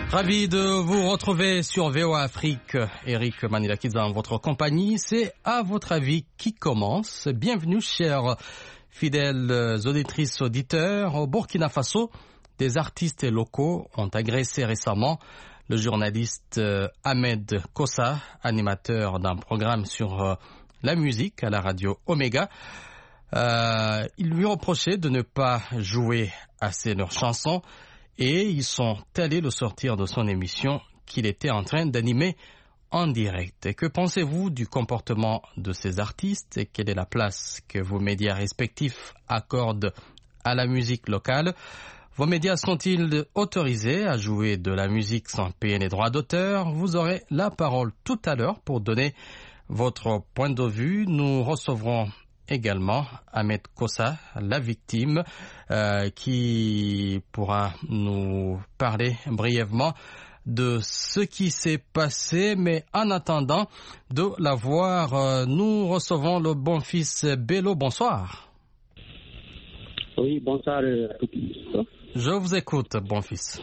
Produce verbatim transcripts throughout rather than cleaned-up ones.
Ravi de vous retrouver sur V O A Afrique. Eric Manilakidze en votre compagnie. C'est À votre avis qui commence. Bienvenue, chers fidèles auditrices, auditeurs. Au Burkina Faso, des artistes locaux ont agressé récemment le journaliste Ahmed Kossa, animateur d'un programme sur la musique à la radio Omega. Euh, ils lui reprochaient de ne pas jouer assez leurs chansons. Et ils sont allés le sortir de son émission qu'il était en train d'animer en direct. Et que pensez-vous du comportement de ces artistes et quelle est la place que vos médias respectifs accordent à la musique locale? Vos médias sont-ils autorisés à jouer de la musique sans payer les droits d'auteur? Vous aurez la parole tout à l'heure pour donner votre point de vue. Nous recevrons également Ahmed Kossa, la victime, euh, qui pourra nous parler brièvement de ce qui s'est passé. Mais en attendant de la voir, euh, nous recevons le bon fils Bello. Bonsoir. Oui, bonsoir. Je vous écoute, bon fils.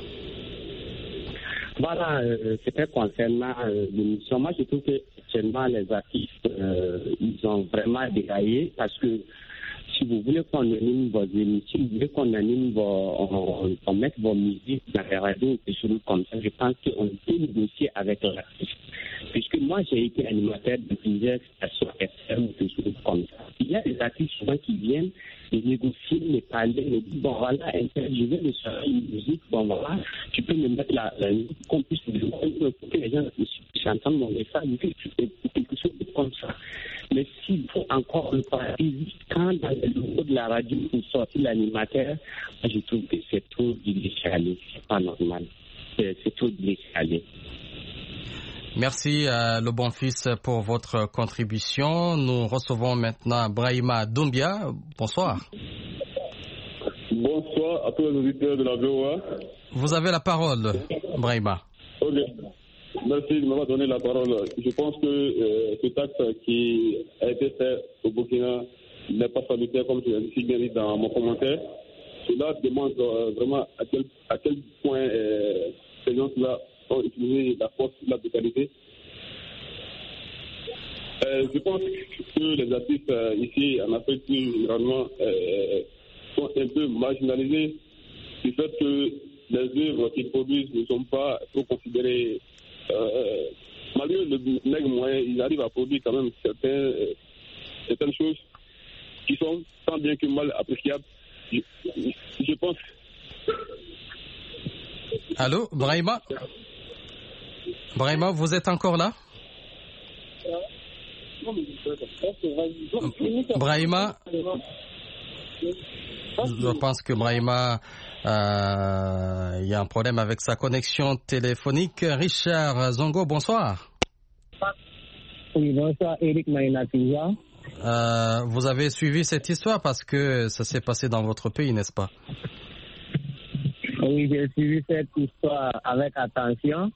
Voilà, euh, c'était concernant euh, l'émission. Moi, je trouve que actuellement, les artistes, euh, ils ont vraiment déraillé parce que si vous voulez qu'on anime vos émissions, si vous voulez qu'on anime vos, on, on mette vos musiques dans les radios, des choses comme ça, je pense qu'on peut négocier avec l'artiste. Puisque moi, j'ai été animateur de plusieurs stations F M, des choses comme ça. Il y a des artistes souvent qui viennent et négocier, me parler, me dire, bon voilà, je vais me faire une musique, bon voilà, tu peux me mettre la, la musique qu'on puisse me dire, pour que les gens puissent entendre mon message, quelque chose comme ça. Mais s'il faut encore le parler, quand dans le logo de la radio, vous sortez l'animateur, je trouve que c'est trop du laisser aller, c'est pas normal. C'est, c'est trop du laisser aller. Merci, euh, le bon fils, pour votre contribution. Nous recevons maintenant Brahima Doumbia. Bonsoir. Bonsoir à tous les auditeurs de la V O A. Vous avez la parole, Brahima. Ok. Merci de m'avoir donné la parole. Je pense que euh, cet acte qui a été fait au Burkina n'est pas salutaire, comme je l'ai bien dit dans mon commentaire. Cela demande euh, vraiment à quel, à quel point euh, ces gens-là ont utilisé la force de la brutalité. Euh, je pense que les artistes euh, ici en Afrique, plus généralement, euh, sont un peu marginalisés du fait que les œuvres qu'ils produisent ne sont pas trop considérées. Euh, malgré le nègre moyen, ils arrivent à produire quand même certains, euh, certaines choses qui sont tant bien que mal appréciables. Je, je pense. Allô, Brahima? Brahima, vous êtes encore là? Brahima? Je pense que Brahima, euh, il y a un problème avec sa connexion téléphonique. Richard Zongo, bonsoir. Oui, bonsoir, Eric Manilakidze. Euh, vous avez suivi cette histoire parce que ça s'est passé dans votre pays, n'est-ce pas? Oui, j'ai suivi cette histoire avec attention.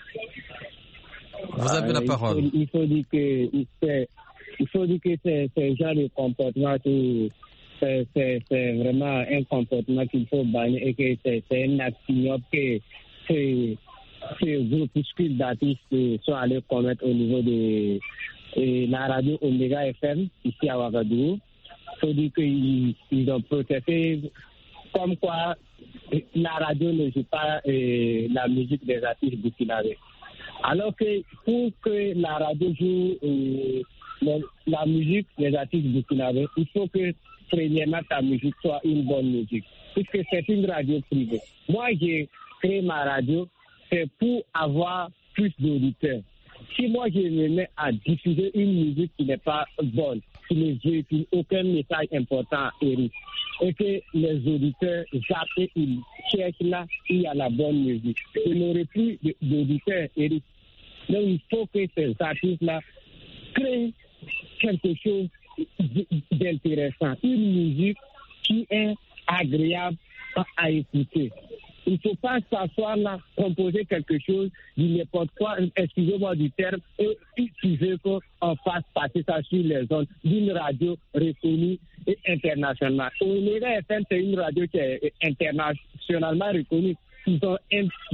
Vous avez euh, la parole. Il faut, il faut dire que, il faut dire que c'est ce genre de comportement qui... C'est, c'est, c'est vraiment un comportement qu'il faut bannir et que c'est, c'est un acte ignoble que ces, ces groupuscules d'artistes sont allés commettre au niveau de, de la radio Omega F M ici à Ouagadougou. Il faut dire qu'ils ils ont protesté comme quoi la radio ne joue pas euh, la musique des artistes burkinabés. Alors que pour que la radio joue euh, la, la musique des artistes burkinabés, il faut que premièrement ta musique soit une bonne musique, puisque c'est une radio privée. Moi, j'ai créé ma radio, c'est pour avoir plus d'auditeurs. Si moi, je me mets à diffuser une musique qui n'est pas bonne, qui ne véhicule aucun message important et et que les auditeurs zappent et ils cherchent là où il y a la bonne musique, il n'aurait plus d'auditeurs, Eric. Donc, il faut que ces artistes-là créent quelque chose d'intéressant, une musique qui est agréable à écouter. Il ne faut pas s'asseoir là, composer quelque chose, dire n'importe quoi, excusez-moi du terme, et tu veux qu'on fasse passer ça sur les ondes d'une radio reconnue et internationale. Omega F M, c'est une radio qui est internationalement reconnue. Ils ont un, des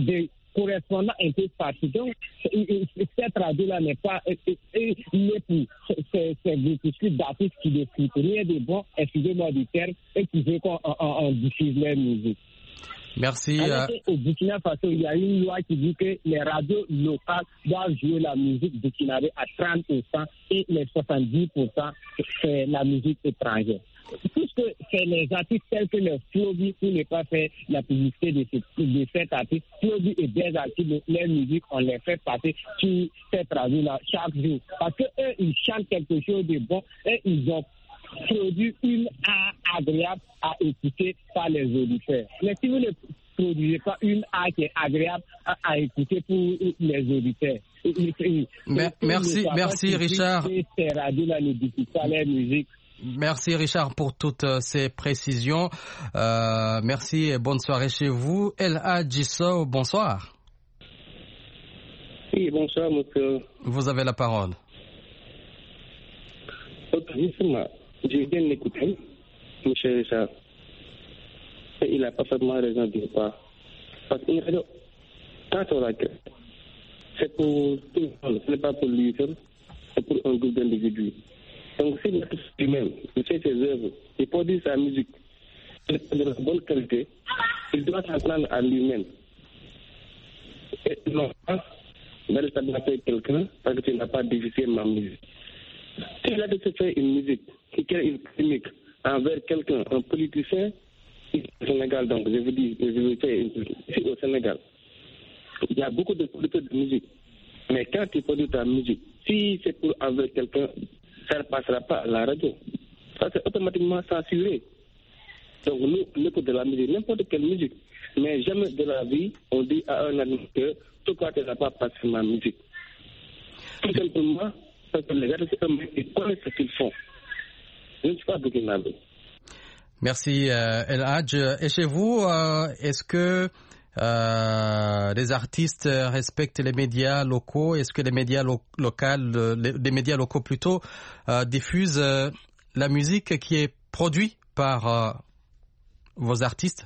correspondant un peu partout. Donc, cette radio-là n'est pas liée pour ces groupuscules d'artistes qui ne foutent rien de bon, excusez-moi du terme, et qui veulent qu'on diffuse leur musique. Merci. Alors euh... Au Burkina Faso, il y a une loi qui dit que les radios locales doivent jouer la musique burkinabé à trente pour cent et les soixante-dix pour cent c'est la musique étrangère. Puisque c'est les artistes tels que le Flobi, pour ne pas faire la publicité de, ce, de cet artiste, Flobi et des artistes, leur musique, on les fait passer sur cette radio-là chaque jour. Parce qu'eux, ils chantent quelque chose de bon et ils ont produit une art agréable à écouter par les auditeurs. Mais si vous ne produisez pas une art qui est agréable à, à écouter pour les auditeurs. Mais, merci, merci Richard. Ces radios-là ne diffusent pas leur musique. Merci Richard pour toutes ces précisions. Euh, merci et bonne soirée chez vous. El Hadji Sow, bonsoir. Oui, bonsoir monsieur. Vous avez la parole. Ok, justement, j'ai bien écouté monsieur Richard. Et il a parfaitement raison de pas. Parce qu'une radio, quand on la crée, c'est pour tout le monde, ce n'est pas pour lui seul, c'est pour un groupe d'individus. Donc, si l'artiste lui-même fait ses œuvres et produit sa musique de la bonne qualité, il doit s'en prendre à lui-même. Et non pas d'aller s'adresser à quelqu'un parce que tu n'as pas diffusé ma musique. Si il a décidé de faire une musique qui crée une polémique envers quelqu'un, un politicien, ici au Sénégal, donc je vous dis, je vous fais ici au Sénégal, il y a beaucoup de producteurs de musique. Mais quand tu produis ta musique, si c'est pour envers quelqu'un, ça ne passera pas à la radio. Ça, c'est automatiquement censuré. Donc, nous, on écoute de la musique, n'importe quelle musique. Mais jamais de la vie, on dit à un animateur, pourquoi tu n'as pas passé ma musique. Tout simplement, parce que les artistes eux-mêmes, ils connaissent ce qu'ils font. Je ne suis pas burkinabé. Merci, euh, El Hadj. Et chez vous, euh, est-ce que Euh, les artistes respectent les médias locaux? Est-ce que les médias lo- locaux, les, les médias locaux plutôt, euh, diffusent euh, la musique qui est produite par euh, vos artistes?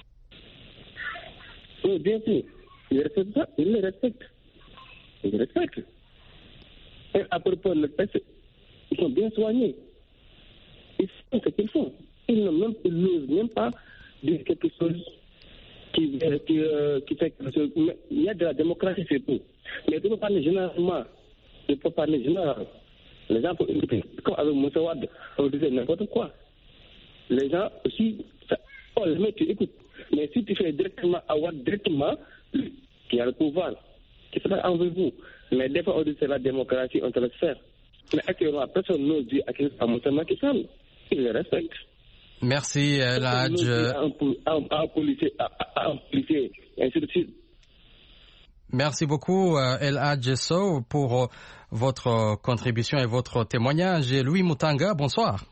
Oui, bien sûr. Ils respectent ça, ils les respectent. Ils les respectent. Et à propos de l'espèce, ils sont bien soignés. Ils font ce qu'ils font. Ils n'osent même pas dire quelque chose Qui, qui, euh, qui fait que il y a de la démocratie, c'est tout. Mais tu peux parler généralement. Tu peux parler généralement. Les gens peuvent écouter. Comme avec Moussa Wade, on disait n'importe quoi. Les gens aussi, ça, oh, les mecs, tu écoutes. Mais si tu fais directement à Wade, directement, qui a le pouvoir, qui sera envers vous. Mais des fois, on dit c'est la démocratie, on te laisse faire. Mais actuellement, personne n'ose dire à Moussa Macky Sall. Il le respecte. Merci, El Hadj. Merci beaucoup, El Hadj Sow, pour votre contribution et votre témoignage. Et Louis Moutanga, bonsoir.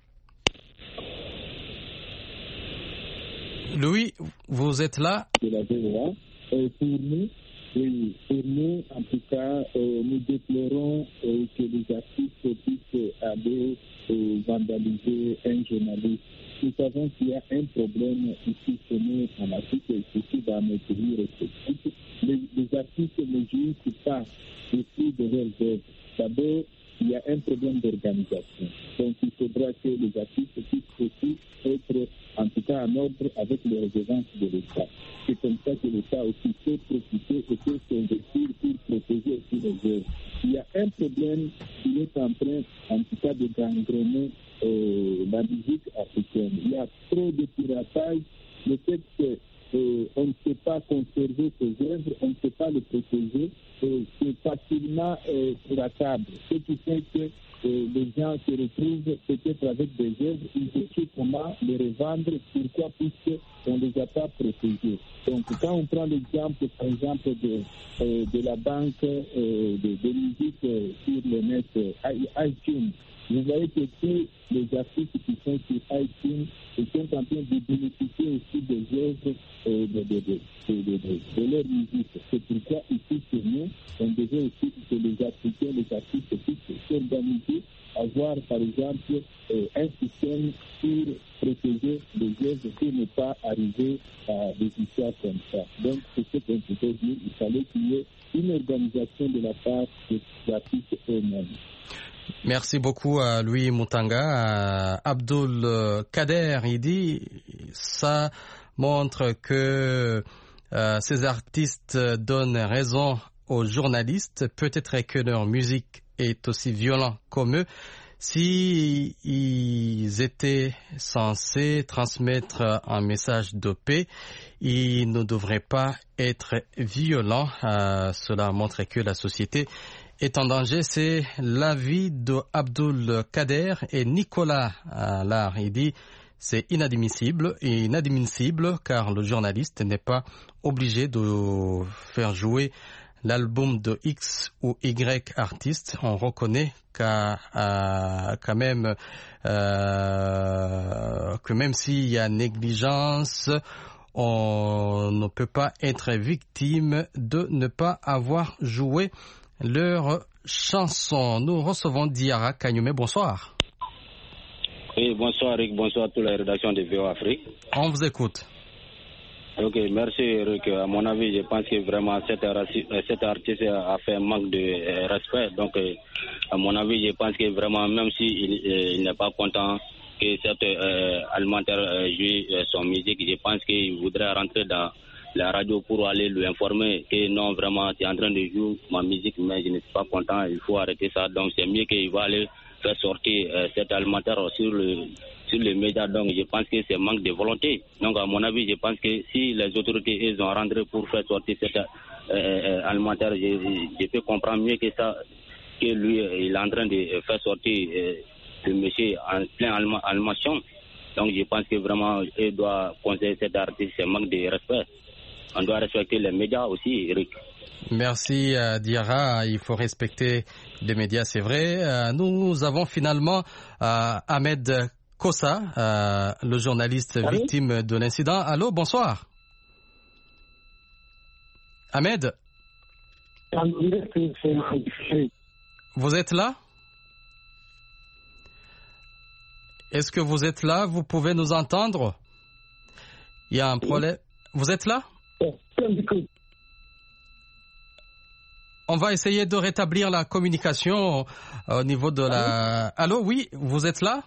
Louis, vous êtes là? Pour nous, oui, pour nous, en tout cas, euh, nous déplorons euh, que les artistes puissent aller euh, vandaliser un journaliste. Nous savons qu'il y a un problème ici chez nous en Afrique et surtout dans nos pays respectifs. Les, les artistes ne jouissent pas des fruits de leurs œuvres. D'abord, il y a un problème d'organisation. Donc, il faudra que les artistes puissent aussi être, en tout cas, en ordre avec les redevances de l'État. C'est comme ça que l'État aussi peut profiter et peut s'investir pour protéger aussi les œuvres. Il y a un problème qui est en train, en tout cas, de gangréner euh, la musique africaine. Il y a trop de piratage. Le fait que euh, on ne sait pas conserver ces œuvres, on ne sait pas les protéger, euh, c'est facilement euh, piratable. Ce qui fait que euh, les gens se retrouvent peut-être avec des œuvres, ils ne savent comment les revendre, pourquoi, puisqu'on ne les a pas protégées. Donc quand on prend l'exemple, par exemple, de, euh, de la banque euh, de, de musique euh, sur le net, euh, iTunes, Vous voyez que tous les artistes qui sont sur iTunes sont en train de bénéficier aussi des œuvres euh, de, de, de, de, de, de, de leur musique. C'est pourquoi ici chez nous, on devait aussi que les Africains, les artistes puissent s'organiser, avoir par exemple euh, un système pour protéger les œuvres pour ne pas arriver à des histoires comme ça. Donc c'est ce qu'on peut dire, il fallait qu'il y ait une organisation de la part des artistes eux-mêmes. Merci beaucoup à Louis Moutanga. Abdul Kader, il dit, ça montre que euh, ces artistes donnent raison aux journalistes. Peut-être que leur musique est aussi violente comme eux. Si ils étaient censés transmettre un message de paix, ils ne devraient pas être violents. Euh, cela montre que la société est en danger. C'est l'avis de Abdul Kader et Nicolas Allard. Il dit c'est inadmissible et inadmissible car le journaliste n'est pas obligé de faire jouer l'album de X ou Y artiste. On reconnaît qu'à, à, quand même euh, que même s'il y a négligence, on ne peut pas être victime de ne pas avoir joué leur chanson. Nous recevons Diarra Kanyume. Bonsoir. Oui, bonsoir Eric, bonsoir à toute la rédaction de V O Afrique. On vous écoute. Ok, merci Eric. À mon avis, je pense que vraiment cet, cet artiste a fait un manque de respect. Donc, à mon avis, je pense que vraiment, même s'il il, il n'est pas content que cet euh, alimentaire euh, joue euh, son musique, je pense qu'il voudrait rentrer dans la radio pour aller lui informer que non, vraiment, tu es en train de jouer ma musique, mais je ne suis pas content, il faut arrêter ça. Donc, c'est mieux qu'il va aller faire sortir euh, cet alimentaire sur le sur les médias. Donc, je pense que c'est manque de volonté. Donc, à mon avis, je pense que si les autorités, ils ont rentré pour faire sortir cet euh, alimentaire, je, je peux comprendre mieux que ça, que lui, il est en train de faire sortir euh, le monsieur en plein alimentation. Donc, je pense que vraiment, il doit conseiller cet artiste, c'est manque de respect. On doit respecter les médias aussi, Eric. Merci euh, Diarra, il faut respecter les médias, c'est vrai. Euh, nous avons finalement euh, Ahmed Kossa, euh, le journaliste Allô? victime de l'incident. Allô, bonsoir. Ahmed? Vous êtes là? Est-ce que vous êtes là? Vous pouvez nous entendre? Il y a un problème. Vous êtes là? On va essayer de rétablir la communication au niveau de la... Allô, oui, vous êtes là?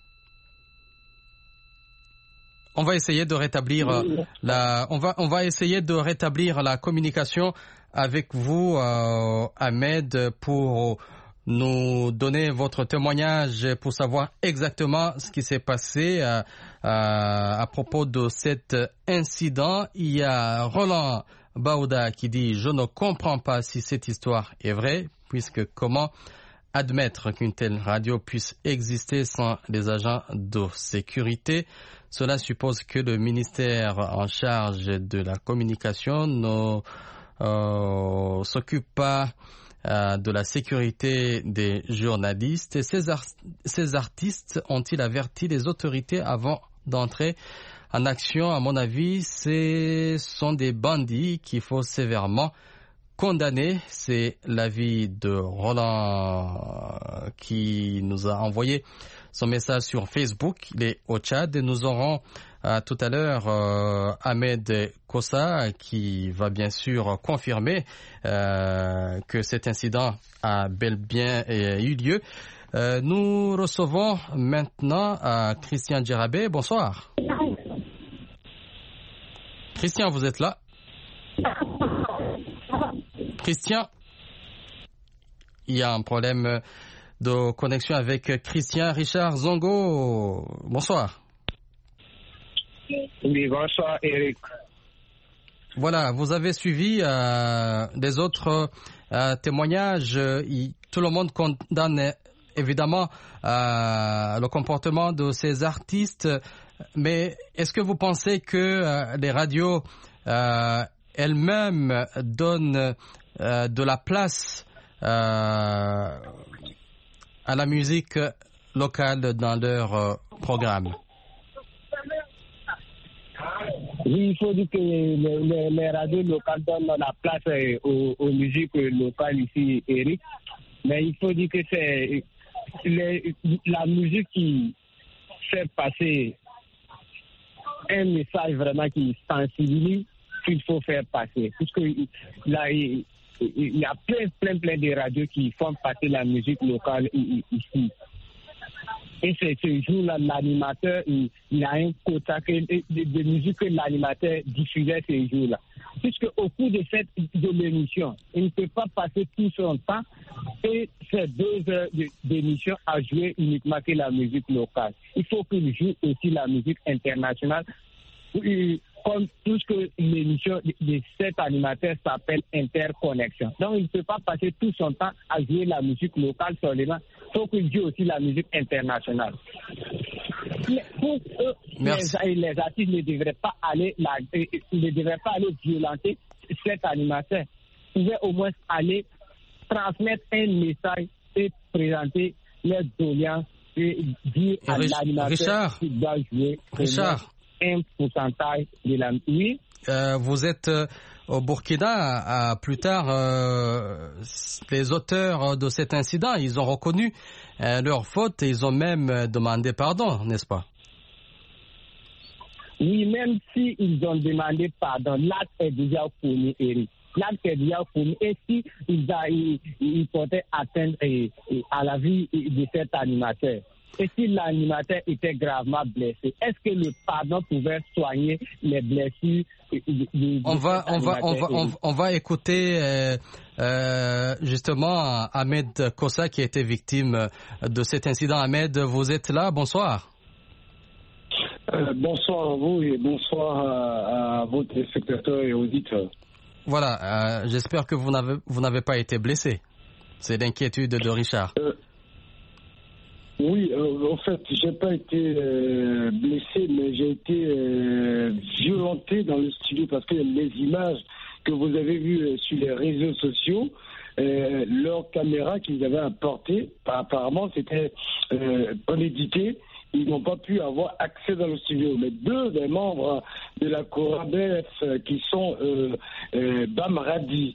On va essayer de rétablir la... On va, on va essayer de rétablir la communication avec vous, euh, Ahmed, pour nous donner votre témoignage, pour savoir exactement ce qui s'est passé euh, euh, à propos de cet incident. Il y a Roland Baouda qui dit « Je ne comprends pas si cette histoire est vraie, puisque comment admettre qu'une telle radio puisse exister sans les agents de sécurité? Cela suppose que le ministère en charge de la communication ne euh, s'occupe pas euh, de la sécurité des journalistes. Et ces, ar- ces artistes ont-ils averti les autorités avant d'entrer en action? À mon avis, ce sont des bandits qu'il faut sévèrement condamner. C'est l'avis de Roland qui nous a envoyé son message sur Facebook. Il est au Tchad. Nous aurons euh, tout à l'heure euh, Ahmed Kossa qui va bien sûr confirmer euh, que cet incident a bel bien euh, eu lieu. Euh, nous recevons maintenant euh, Christian Djerabé. Bonsoir. Christian, vous êtes là? Christian, il y a un problème de connexion avec Christian. Richard Zongo, bonsoir. Oui, bonsoir Eric. Voilà, vous avez suivi euh, des autres euh, témoignages. Il, tout le monde condamne évidemment euh, le comportement de ces artistes, mais est-ce que vous pensez que euh, les radios euh, elles-mêmes donnent euh, de la place euh, à la musique locale dans leur euh, programme. Oui, il faut dire que les, les, les radios locales donnent la place euh, aux, aux musiques locales ici, Eric. Mais il faut dire que c'est les, la musique qui fait passer un message vraiment qui sensibilise qu'il faut faire passer. Puisque là, il, il y a plein, plein, plein de radios qui font passer la musique locale ici. Et c'est ce jour-là, l'animateur, il, il a un quota de, de, de musique que l'animateur diffusait ce jour-là. Puisque au cours de cette de l'émission, il ne peut pas passer tout son temps et faire deux heures de, d'émission à jouer uniquement que la musique locale. Il faut qu'il joue aussi la musique internationale. Comme tout ce que l'émission de, de cet animateur s'appelle Interconnexion. Donc, il ne peut pas passer tout son temps à jouer la musique locale seulement. Il faut qu'il joue aussi la musique internationale. Mais pour eux, les, les artistes ne devraient pas aller, la, ne devraient pas aller violenter cet animateur. Ils pouvaient au moins aller transmettre un message et présenter leurs doléances et dire à Rich, l'animateur Richard, qu'il doit jouer Richard. un pourcentage de la... Oui. Euh, vous êtes euh, au Burkina. À, à plus tard, euh, les auteurs de cet incident, ils ont reconnu euh, leur faute et ils ont même demandé pardon, n'est-ce pas? Oui, même s'ils ont demandé pardon, l'acte est déjà connu, Eric. L'acte est déjà connu. Et si ils, a, ils, ils portaient atteinte et, et à la vie de cet animateur, et si l'animateur était gravement blessé, est-ce que le pardon pouvait soigner les blessures de, de, on, va, on, va, on, va, on, va, on va écouter euh, euh, justement Ahmed Kossa qui a été victime de cet incident. Ahmed, vous êtes là, bonsoir. Euh, bonsoir à vous et bonsoir à, à vos téléspectateurs et auditeurs. Voilà, euh, j'espère que vous n'avez, vous n'avez pas été blessé. C'est l'inquiétude de Richard. Euh, Oui, euh, en fait, j'ai pas été euh, blessé, mais j'ai été euh, violenté dans le studio parce que les images que vous avez vues euh, sur les réseaux sociaux, euh, leur caméra qu'ils avaient apportée, apparemment c'était euh, unédité, ils n'ont pas pu avoir accès dans le studio. Mais deux des membres de la Corabef euh, qui sont euh, euh, Bam Radi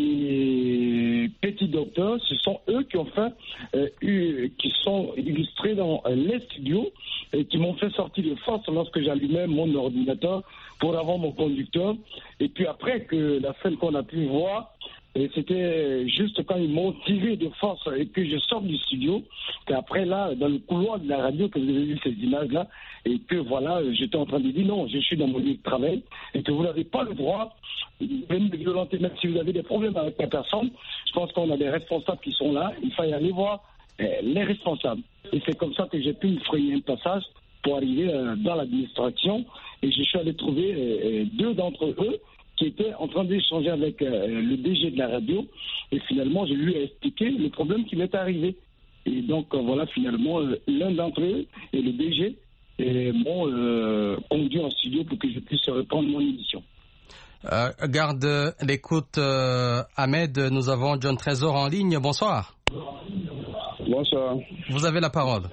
et Petit Docteur, ce sont eux qui ont fait, euh, eu, qui sont illustrés dans euh, les studios et qui m'ont fait sortir de force lorsque j'allumais mon ordinateur pour avoir mon conducteur. Et puis après que la scène qu'on a pu voir, et c'était juste quand ils m'ont tiré de force et que je sors du studio, qu'après là, dans le couloir de la radio, que vous avez vu ces images-là, et que voilà, j'étais en train de dire non, je suis dans mon lieu de travail, et que vous n'avez pas le droit de me violenter, même si vous avez des problèmes avec la personne. Je pense qu'on a des responsables qui sont là, il fallait aller voir eh, les responsables. Et c'est comme ça que j'ai pu me frayer un passage pour arriver euh, dans l'administration, et je suis allé trouver euh, deux d'entre eux qui était en train d'échanger avec euh, le D G de la radio, et finalement je lui ai expliqué le problème qui m'est arrivé. Et donc euh, voilà, finalement euh, l'un d'entre eux et le D G euh, m'ont euh, conduit en studio pour que je puisse reprendre mon émission. Euh, garde l'écoute, euh, Ahmed. Nous avons John Trésor en ligne. Bonsoir. Bonsoir. Vous avez la parole.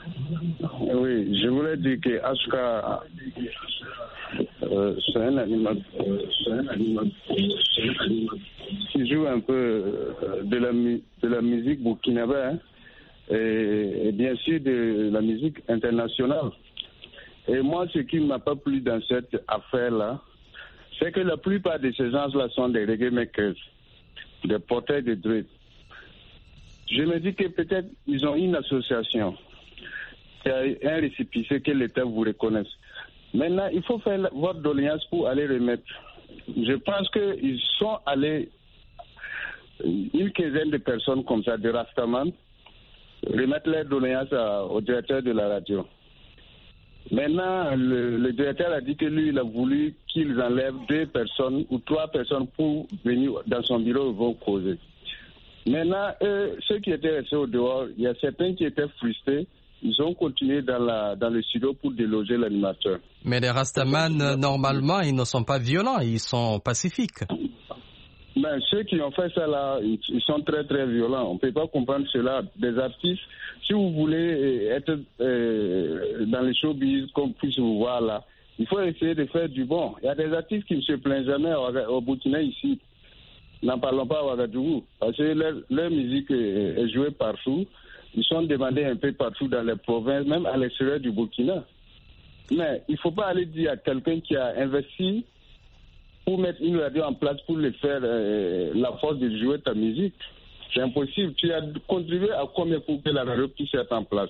Oui, je voulais dire que Asuka, euh, c'est un animal, euh, c'est un animal, c'est un animal qui joue un peu euh, de la de la musique burkinabé, hein, et, et bien sûr de la musique internationale. Et moi, ce qui ne m'a pas plu dans cette affaire-là, c'est que la plupart de ces gens-là sont des reggae makers, des porteurs de drill. Je me dis que peut-être ils ont une association, il y a un récépissé que l'État vous reconnaisse. Maintenant, il faut faire votre doléance pour aller remettre. Je pense qu'ils sont allés, une quinzaine de personnes comme ça, de Rastaman, remettre leur doléance à, au directeur de la radio. Maintenant, le, le directeur a dit que lui, il a voulu qu'ils enlèvent deux personnes ou trois personnes pour venir dans son bureau et vont causer. Maintenant, eux, ceux qui étaient restés au dehors, il y a certains qui étaient frustrés. Ils ont continué dans, la, dans le studio pour déloger l'animateur. Mais les Rastaman, normalement, ils ne sont pas violents, ils sont pacifiques. Mais Mais ceux qui ont fait ça là, ils sont très très violents. On ne peut pas comprendre cela. Des artistes, si vous voulez être euh, dans les showbiz, qu'on puisse vous voir là, il faut essayer de faire du bon. Il y a des artistes qui ne se plaignent jamais au, au Burkina ici. N'en parlons pas à Ouagadougou. Parce que leur, leur musique est, est jouée partout. Ils sont demandés un peu partout dans les provinces, même à l'extérieur du Burkina. Mais il ne faut pas aller dire à quelqu'un qui a investi pour mettre une radio en place pour le faire euh, la force de jouer ta musique. C'est impossible. Tu as contribué à combien pour que la radio puisse être en place?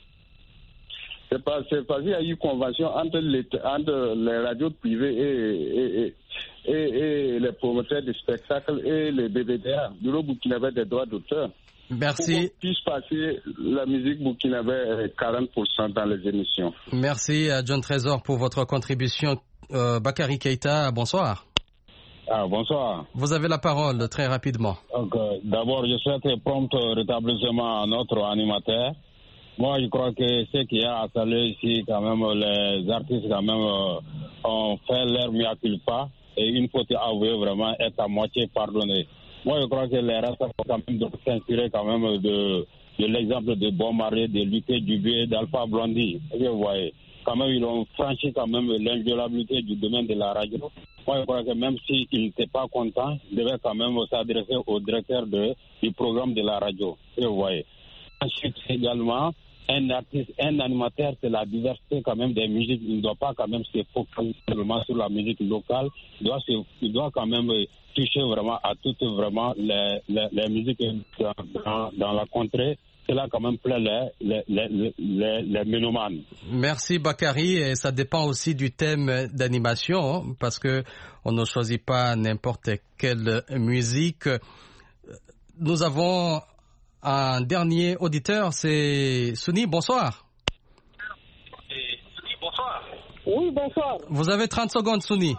C'est pas, c'est parce qu'il y a eu une convention entre les, entre les radios privées et, et, et, et, et les promoteurs de spectacles et les B B D A, Bureau burkinabé des droits d'auteur. Merci. Pour qu'on puisse passer la musique burkinabé quarante pour cent dans les émissions. Merci à John Trésor pour votre contribution. Euh, Bakary Keïta, bonsoir. Ah, bonsoir. Vous avez la parole très rapidement. Donc, euh, d'abord, je souhaite prompt rétablissement à notre animateur. Moi, je crois que ce qu'il y a à saluer ici, quand même, les artistes, quand même, euh, ont fait leur mea culpa. Et une faute avouée, vraiment, est à moitié pardonnée. Moi, je crois que les restes quand même doivent s'inspirer quand même de, de l'exemple de Bon Marley, de Luké Dubé, d'Alpha Blondy. Vous voyez, quand même, ils ont franchi quand même l'inviolabilité du domaine de la radio. Moi, je crois que même s'ils n'étaient pas contents, ils devaient quand même s'adresser au directeur de, du programme de la radio. Vous voyez. Ensuite, également, un artiste, un animateur, c'est la diversité quand même des musiques. Il ne doit pas quand même se focaliser seulement sur la musique locale. Il doit, se, il doit quand même toucher vraiment à toutes vraiment les, les, les musiques dans, dans, dans la contrée. Cela quand même plaît les, les, les, les, les mélomanes. Merci Bakary, et ça dépend aussi du thème d'animation, parce que on ne choisit pas n'importe quelle musique. Nous avons un dernier auditeur, c'est Souni, bonsoir. Bonsoir. Oui, bonsoir. Vous avez trente secondes, Souni.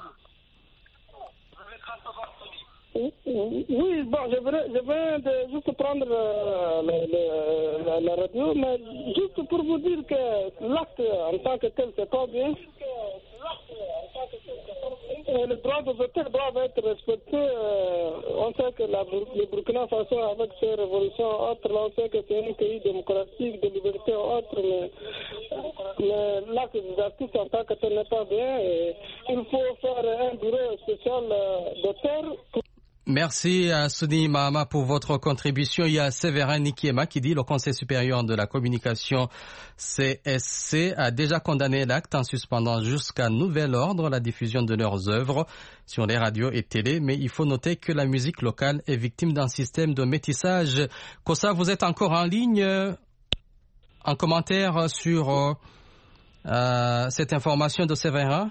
Oui, bon, je viens, je viens de juste prendre euh, le, le, la, la radio, mais juste pour vous dire que l'acte en tant que tel, c'est pas bien. Et les droits des auteurs doivent être respectés. Euh, on sait que la, le Burkina Faso, avec ses révolutions autres, on sait que c'est un pays démocratique, de liberté autre, mais, mais l'acte des artistes en tant que tel n'est pas bien. Et il faut faire un bureau spécial euh, d'auteurs. Merci à Souni Mahama pour votre contribution. Il y a Séverin Nikiema qui dit le Conseil supérieur de la communication C S C a déjà condamné l'acte en suspendant jusqu'à nouvel ordre la diffusion de leurs œuvres sur les radios et télé. Mais il faut noter que la musique locale est victime d'un système de métissage. Kossa, vous êtes encore en ligne en commentaire sur euh, cette information de Séverin?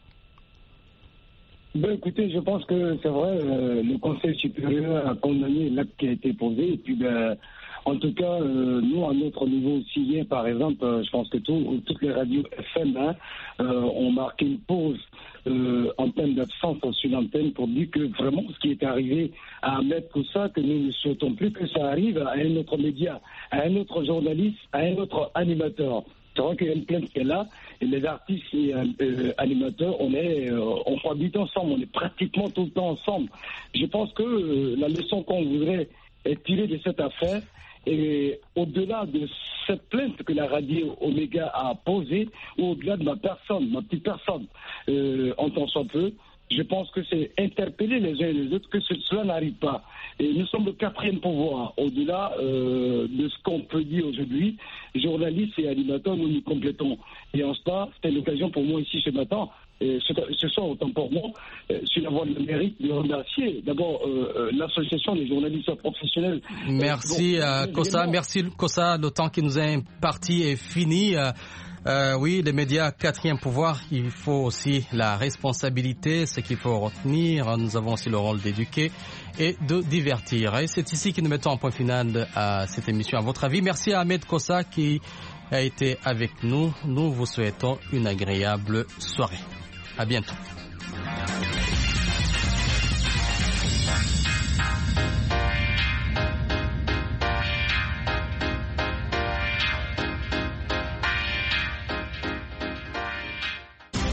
Ben écoutez, je pense que c'est vrai, euh, le Conseil supérieur a condamné l'acte qui a été posé. Et puis, ben, en tout cas, euh, nous, à notre niveau aussi, hier, par exemple, euh, je pense que tout, toutes les radios F M hein, euh, ont marqué une pause euh, en termes d'absence sur l'antenne pour dire que vraiment ce qui est arrivé à Ahmed Koussa, que nous ne souhaitons plus que ça arrive à un autre média, à un autre journaliste, à un autre animateur. C'est vrai qu'il y a une plainte qui est là, et les artistes et euh, animateurs, on est, euh, on habite ensemble, on est pratiquement tout le temps ensemble. Je pense que euh, la leçon qu'on voudrait tirer de cette affaire, et au-delà de cette plainte que la radio Oméga a posée, ou au-delà de ma personne, ma petite personne, euh, en tant soit peu, je pense que c'est interpeller les uns et les autres que ce, cela n'arrive pas. Et nous sommes le quatrième pouvoir. Au-delà euh, de ce qu'on peut dire aujourd'hui, journalistes et animateurs, nous nous complétons. Et en cela, c'était l'occasion pour moi ici ce matin, et ce, ce soir autant pour moi, euh, sur la voie de mérite de remercier d'abord euh, l'association des journalistes professionnels. Merci euh, bon, Kossa, merci Kossa, le temps qui nous est imparti est fini. Euh, Euh, oui, les médias, quatrième pouvoir, il faut aussi la responsabilité, ce qu'il faut retenir. Nous avons aussi le rôle d'éduquer et de divertir. Et c'est ici que nous mettons un point final à cette émission. À votre avis, merci à Ahmed Kossa qui a été avec nous. Nous vous souhaitons une agréable soirée. À bientôt.